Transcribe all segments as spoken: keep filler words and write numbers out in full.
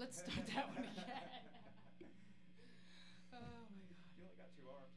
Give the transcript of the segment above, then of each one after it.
let's start that one again. Oh my God. You only got two arms.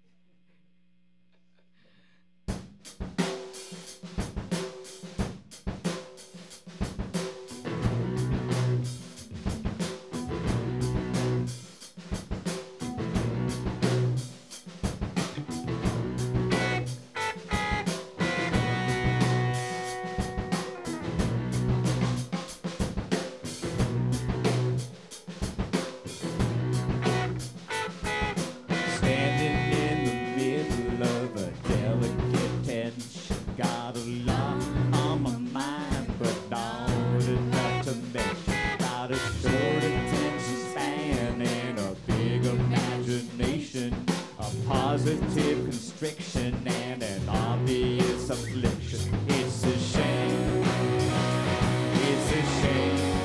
Positive constriction and an obvious affliction. It's a shame. It's a shame.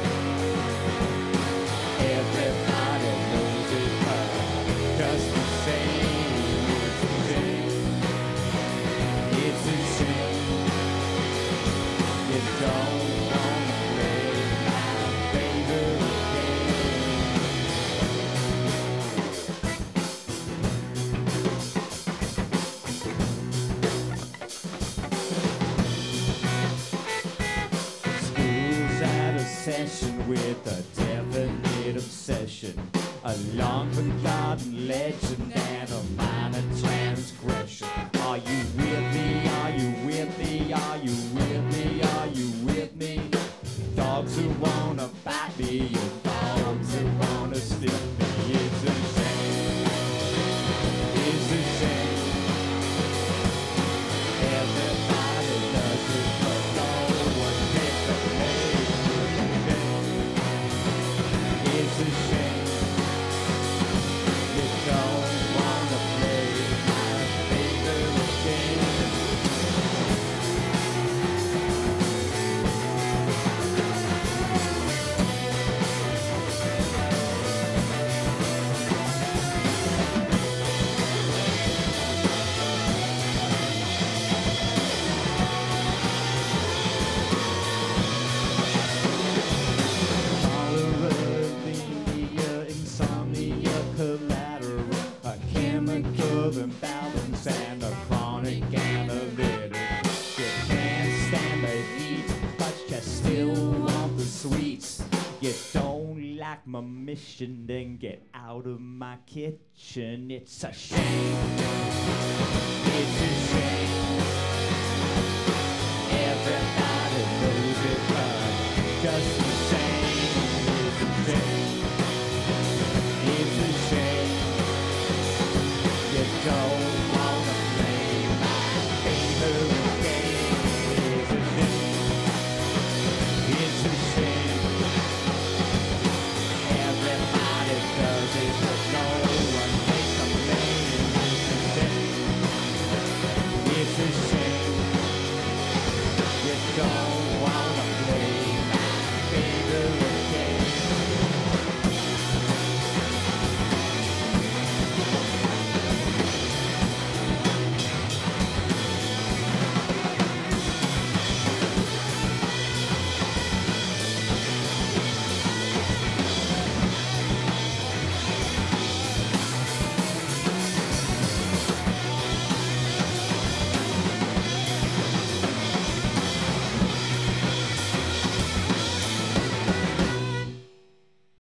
Everybody knows it, but just the same. It's a shame. It's a shame. You don't wanna play my favorite game. Session with a definite obsession, a long forgotten legend and a minor transgression. Are you with me? Are you with me? Are you with me? Are you with me? Dogs who wanna bite me and dogs who wanna sniff me. It's a shame. It's a shame. Everybody does it, but no one gets the blame. It's a shame. You don't wanna play my favorite game. Imbalance and a chronic analytic. You can't stand the heat, but you still want the sweets. You don't like my mission, then get out of my kitchen. It's a shame. It's a shame. Everybody knows it, but just the